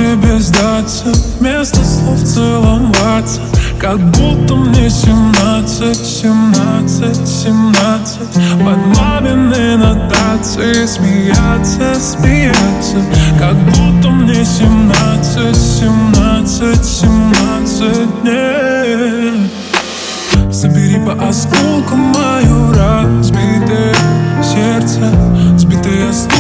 тебе сдаться, вместо слов целоваться, как будто мне 17, 17, 17. Под мамины нотации смеяться, смеяться, как будто мне 17, 17, 17. Нет. Собери по осколкам мое разбитое сердце, сбитое с